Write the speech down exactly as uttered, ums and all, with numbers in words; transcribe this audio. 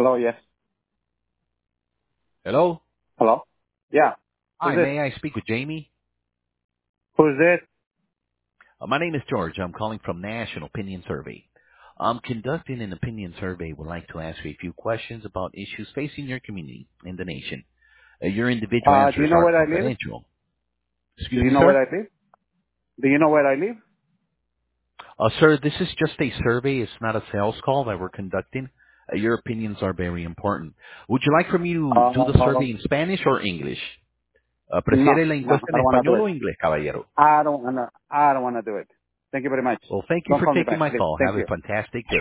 Hello, yes. Hello? Hello? Yeah. Who's Hi, this? may I speak with Jamie? Who's this? Uh, my name is George. I'm calling from National Opinion Survey. I'm conducting an opinion survey. Would like to ask you a few questions about issues facing your community and the nation. Uh, your individual Uh, do answers you know are where I live? confidential. Do Excuse you me, know where sir? I live? Do you know where I live? Uh, sir, this is just a survey. It's not a sales call that we're conducting. Uh, your opinions are very important. Would you like for me to do the Uh, survey in Spanish or English? Uh, no, ¿Prefiere la no, encuesta I en don't want to do español it. o inglés, caballero? I don't want to, I don't want to do it. Thank you very much. Well, thank you Don't for call me taking back, my please. call. Thank Have a you. fantastic day.